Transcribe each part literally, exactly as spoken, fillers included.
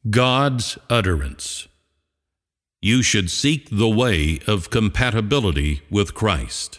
God's utterance. You should seek the way of compatibility with Christ.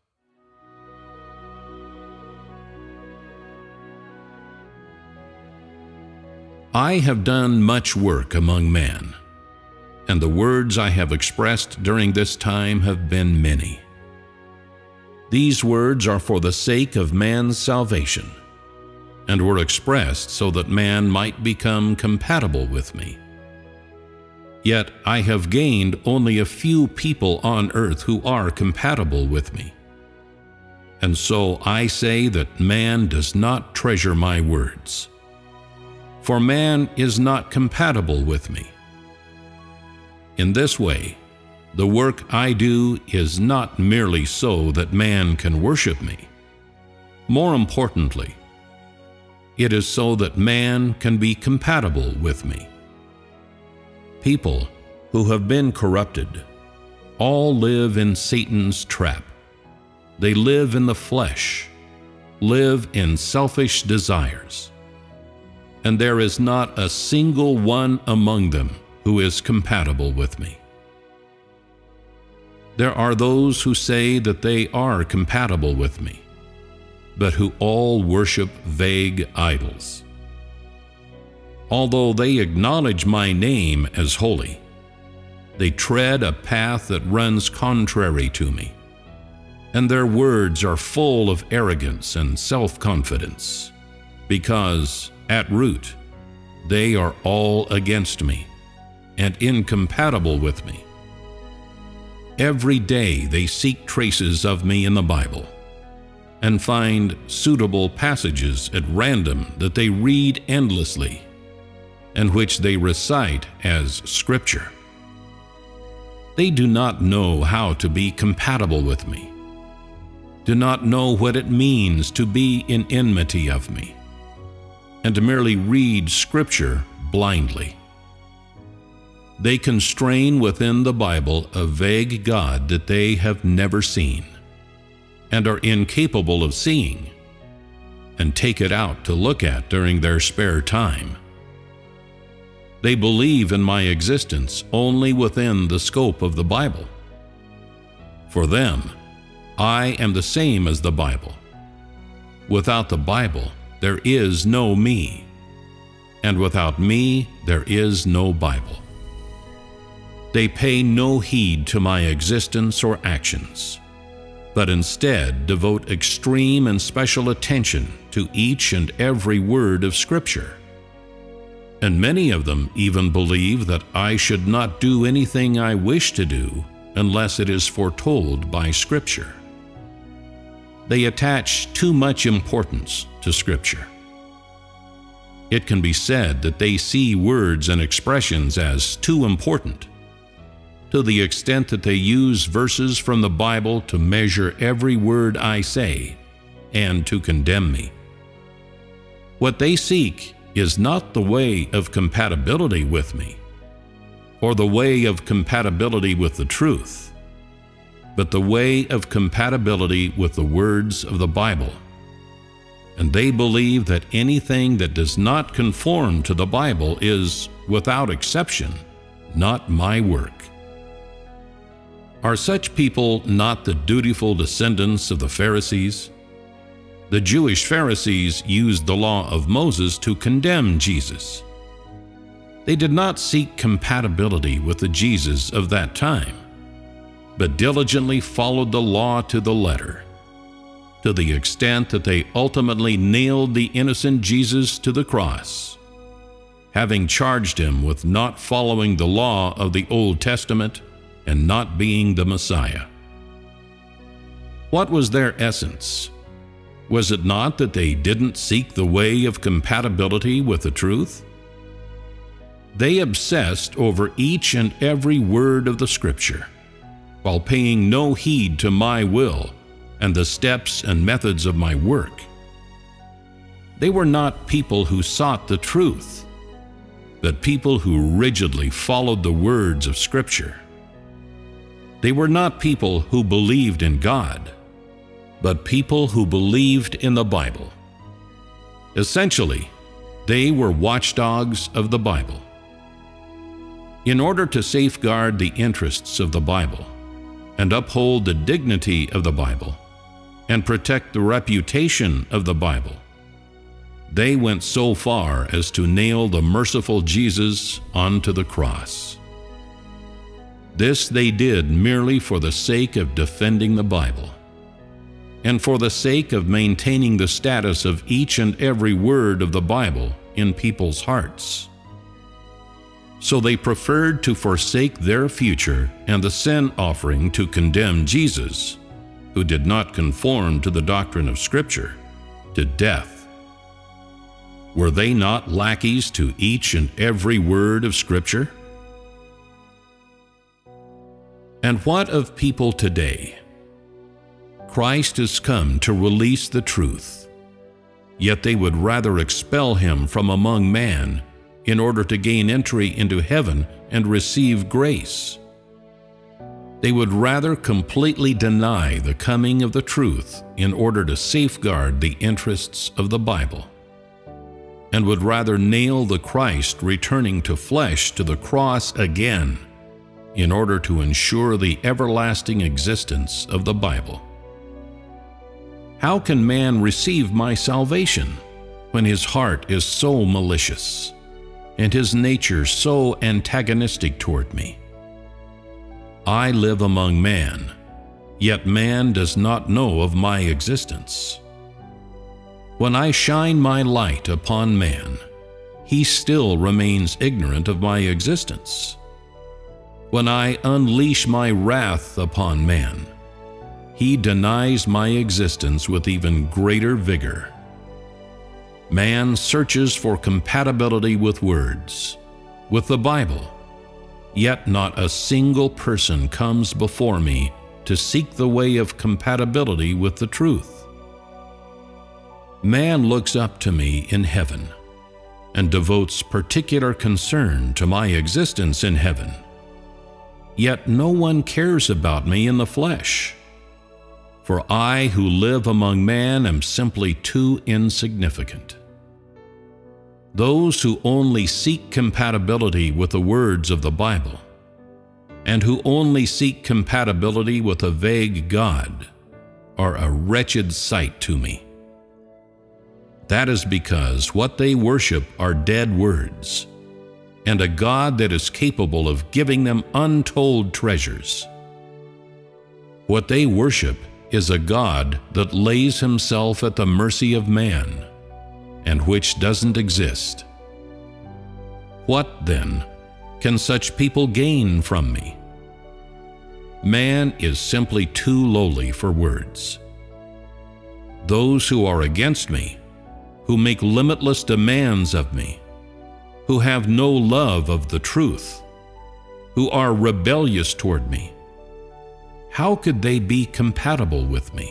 I have done much work among men, and the words I have expressed during this time have been many. These words are for the sake of man's salvation, and were expressed so that man might become compatible with me. Yet I have gained only a few people on earth who are compatible with me. And so I say that man does not treasure my words, for man is not compatible with me. In this way, the work I do is not merely so that man can worship me. More importantly, it is so that man can be compatible with me. People who have been corrupted all live in Satan's trap. They live in the flesh, live in selfish desires, and there is not a single one among them who is compatible with me. There are those who say that they are compatible with me, but who all worship vague idols. Although they acknowledge my name as holy, they tread a path that runs contrary to me, and their words are full of arrogance and self-confidence, because, at root, they are all against me and incompatible with me. Every day they seek traces of me in the Bible, and find suitable passages at random that they read endlessly, and which they recite as Scripture. They do not know how to be compatible with me, do not know what it means to be in enmity of me, and to merely read Scripture blindly. They constrain within the Bible a vague God that they have never seen, and are incapable of seeing, and take it out to look at during their spare time. They believe in my existence only within the scope of the Bible. For them, I am the same as the Bible. Without the Bible, there is no me, and without me, there is no Bible. They pay no heed to my existence or actions, but instead devote extreme and special attention to each and every word of Scripture. And many of them even believe that I should not do anything I wish to do unless it is foretold by Scripture. They attach too much importance to Scripture. It can be said that they see words and expressions as too important, to the extent that they use verses from the Bible to measure every word I say and to condemn me. What they seek is not the way of compatibility with me, or the way of compatibility with the truth, but the way of compatibility with the words of the Bible. And they believe that anything that does not conform to the Bible is, without exception, not my work. Are such people not the dutiful descendants of the Pharisees? The Jewish Pharisees used the law of Moses to condemn Jesus. They did not seek compatibility with the Jesus of that time, but diligently followed the law to the letter, to the extent that they ultimately nailed the innocent Jesus to the cross, having charged him with not following the law of the Old Testament and not being the Messiah. What was their essence? Was it not that they didn't seek the way of compatibility with the truth? They obsessed over each and every word of the Scripture, while paying no heed to my will and the steps and methods of my work. They were not people who sought the truth, but people who rigidly followed the words of Scripture. They were not people who believed in God, but people who believed in the Bible. Essentially, they were watchdogs of the Bible, In order to safeguard the interests of the Bible, and uphold the dignity of the Bible, and protect the reputation of the Bible, they went so far as to nail the merciful Jesus onto the cross. This they did merely for the sake of defending the Bible, and for the sake of maintaining the status of each and every word of the Bible in people's hearts. So they preferred to forsake their future and the sin offering to condemn Jesus, who did not conform to the doctrine of Scripture, to death. Were they not lackeys to each and every word of Scripture? And what of people today? Christ has come to release the truth, yet they would rather expel him from among man in order to gain entry into heaven and receive grace. They would rather completely deny the coming of the truth in order to safeguard the interests of the Bible, and would rather nail the Christ returning to flesh to the cross again in order to ensure the everlasting existence of the Bible. How can man receive my salvation when his heart is so malicious and his nature so antagonistic toward me? I live among man, yet man does not know of my existence. When I shine my light upon man, he still remains ignorant of my existence. When I unleash my wrath upon man, he denies my existence with even greater vigor. Man searches for compatibility with words, with the Bible, yet not a single person comes before me to seek the way of compatibility with the truth. Man looks up to me in heaven and devotes particular concern to my existence in heaven, yet no one cares about me in the flesh. For I who live among man am simply too insignificant. Those who only seek compatibility with the words of the Bible, and who only seek compatibility with a vague God, are a wretched sight to me. That is because what they worship are dead words, and a God that is capable of giving them untold treasures. What they worship is a God that lays himself at the mercy of man, and which doesn't exist. What, then, can such people gain from me? Man is simply too lowly for words. Those who are against me, who make limitless demands of me, who have no love of the truth, who are rebellious toward me, how could they be compatible with me?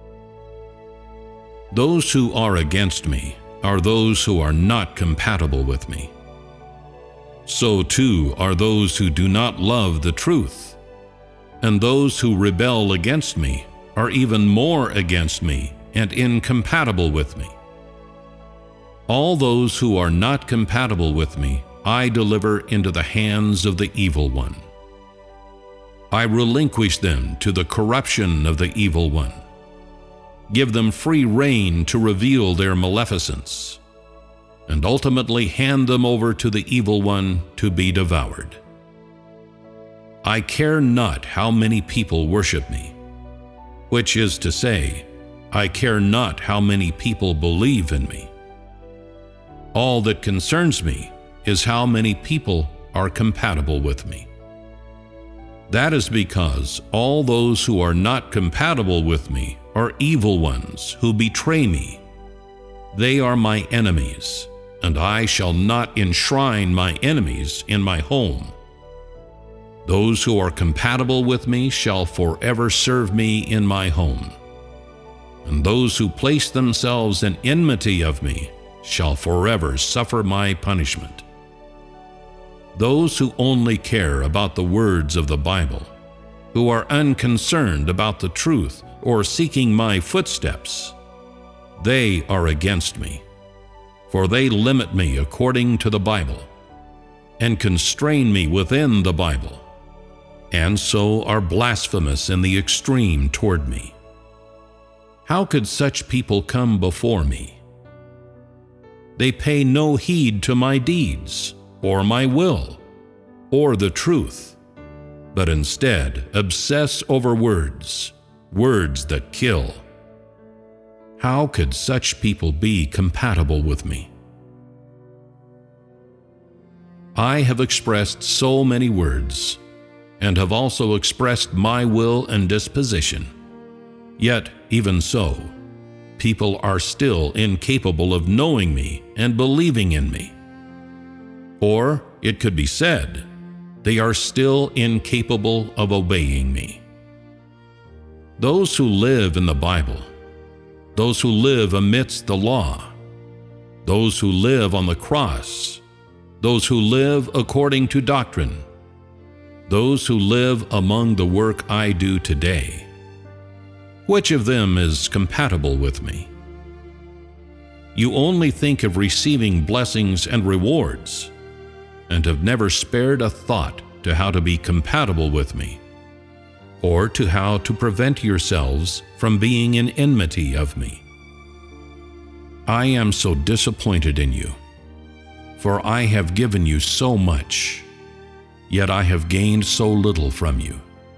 Those who are against me are those who are not compatible with me. So too are those who do not love the truth, and those who rebel against me are even more against me and incompatible with me. All those who are not compatible with me I deliver into the hands of the evil one. I relinquish them to the corruption of the evil one, give them free rein to reveal their maleficence, and ultimately hand them over to the evil one to be devoured. I care not how many people worship me, which is to say, I care not how many people believe in me. All that concerns me is how many people are compatible with me. That is because all those who are not compatible with me are evil ones who betray me. They are my enemies, and I shall not enshrine my enemies in my home. Those who are compatible with me shall forever serve me in my home, and those who place themselves in enmity of me shall forever suffer my punishment. Those who only care about the words of the Bible, who are unconcerned about the truth or seeking my footsteps, they are against me, for they limit me according to the Bible, and constrain me within the Bible, and so are blasphemous in the extreme toward me. How could such people come before me? They pay no heed to my deeds, or my will, or the truth, but instead obsess over words, words that kill. How could such people be compatible with me? I have expressed so many words, and have also expressed my will and disposition. Yet, even so, people are still incapable of knowing me and believing in me. Or, it could be said, they are still incapable of obeying me. Those who live in the Bible, those who live amidst the law, those who live on the cross, those who live according to doctrine, those who live among the work I do today, which of them is compatible with me? You only think of receiving blessings and rewards, and have never spared a thought to how to be compatible with me, or to how to prevent yourselves from being in enmity of me. I am so disappointed in you, for I have given you so much, yet I have gained so little from you.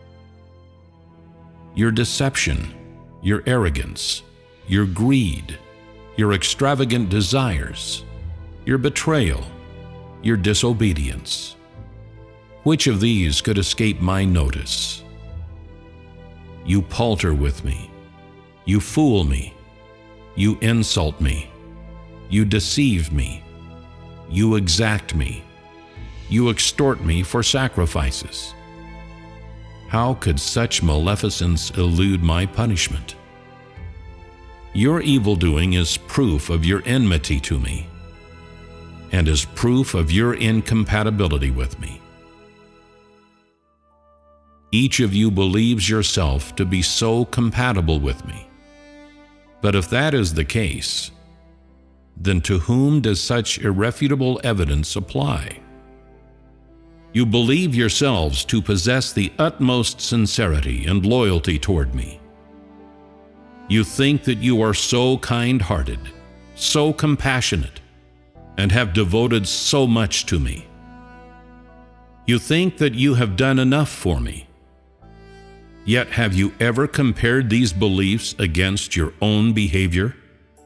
Your deception, your arrogance, your greed, your extravagant desires, your betrayal, your disobedience. Which of these could escape my notice? You palter with me, you fool me, you insult me, you deceive me, you exact me, you extort me for sacrifices. How could such maleficence elude my punishment? Your evil-doing is proof of your enmity to me, and is proof of your incompatibility with me. Each of you believes yourself to be so compatible with me. But if that is the case, then to whom does such irrefutable evidence apply? You believe yourselves to possess the utmost sincerity and loyalty toward me. You think that you are so kind-hearted, so compassionate, and have devoted so much to me. You think that you have done enough for me. Yet have you ever compared these beliefs against your own behavior?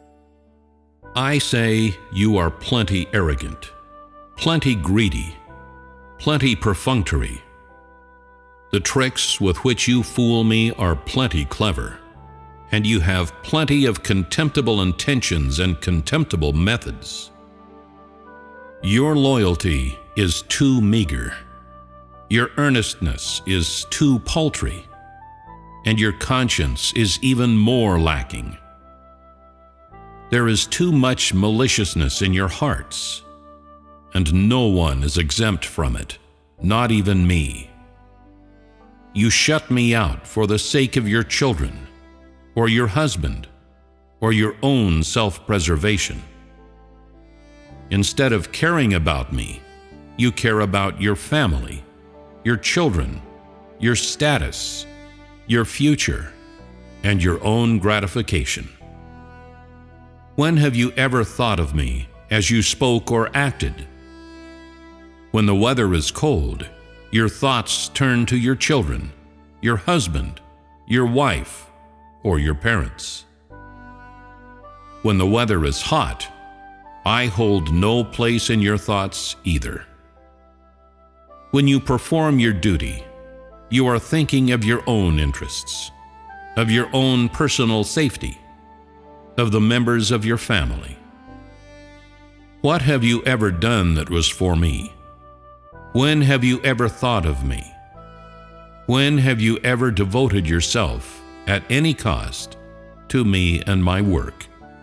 I say you are plenty arrogant, plenty greedy, plenty perfunctory. The tricks with which you fool me are plenty clever, and you have plenty of contemptible intentions and contemptible methods. Your loyalty is too meager, your earnestness is too paltry, and your conscience is even more lacking. There is too much maliciousness in your hearts, and no one is exempt from it, not even me. You shut me out for the sake of your children, or your husband, or your own self-preservation. Instead of caring about me, you care about your family, your children, your status, your future, and your own gratification. When have you ever thought of me as you spoke or acted? When the weather is cold, your thoughts turn to your children, your husband, your wife, or your parents. When the weather is hot, I hold no place in your thoughts either. When you perform your duty, you are thinking of your own interests, of your own personal safety, of the members of your family. What have you ever done that was for me? When have you ever thought of me? When have you ever devoted yourself, at any cost, to me and my work?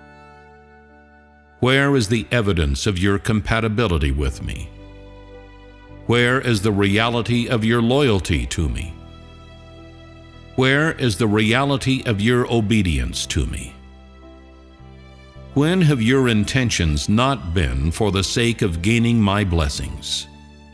Where is the evidence of your compatibility with me? Where is the reality of your loyalty to me? Where is the reality of your obedience to me? When have your intentions not been for the sake of gaining my blessings,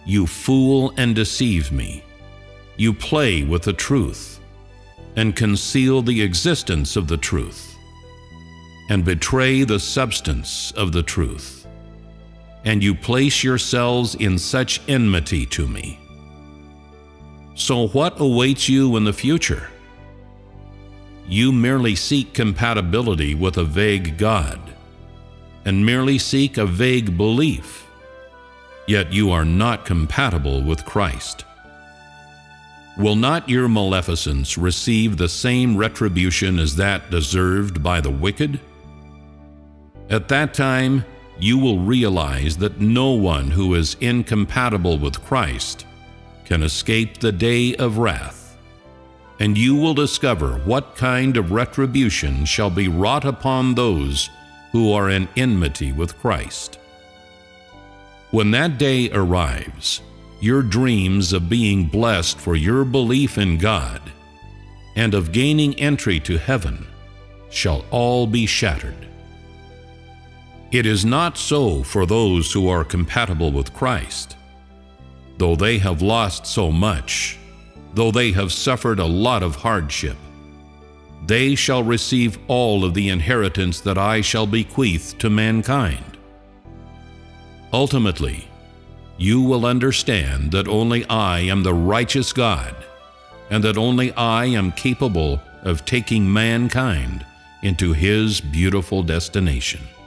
You fool and deceive me. You play with the truth, and conceal the existence of the truth, and betray the substance of the truth. And you place yourselves in such enmity to me. So what awaits you in the future? You merely seek compatibility with a vague God, and merely seek a vague belief, yet you are not compatible with Christ. Will not your maleficence receive the same retribution as that deserved by the wicked? At that time, you will realize that no one who is incompatible with Christ can escape the day of wrath, and you will discover what kind of retribution shall be wrought upon those who are in enmity with Christ. When that day arrives, your dreams of being blessed for your belief in God and of gaining entry to heaven shall all be shattered. It is not so for those who are compatible with Christ. Though they have lost so much, though they have suffered a lot of hardship, they shall receive all of the inheritance that I shall bequeath to mankind. Ultimately, you will understand that only I am the righteous God, and that only I am capable of taking mankind into His beautiful destination.